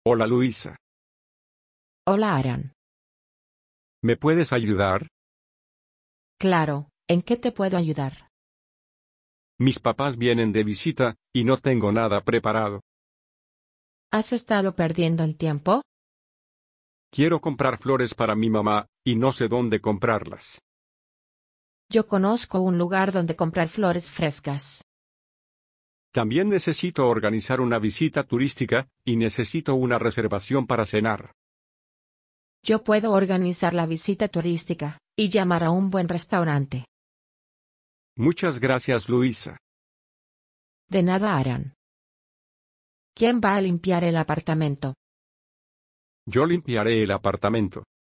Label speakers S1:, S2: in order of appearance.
S1: Hola Luisa.
S2: Hola Aaron.
S1: ¿Me puedes ayudar?
S2: Claro, ¿en qué te puedo ayudar?
S1: Mis papás vienen de visita, y no tengo nada preparado.
S2: ¿Has estado perdiendo el tiempo?
S1: Quiero comprar flores para mi mamá, y no sé dónde comprarlas.
S2: Yo conozco un lugar donde comprar flores frescas.
S1: También necesito organizar una visita turística, y necesito una reservación para cenar.
S2: Yo puedo organizar la visita turística, y llamar a un buen restaurante.
S1: Muchas gracias Luisa.
S2: De nada Aaron. ¿Quién va a limpiar el apartamento?
S1: Yo limpiaré el apartamento.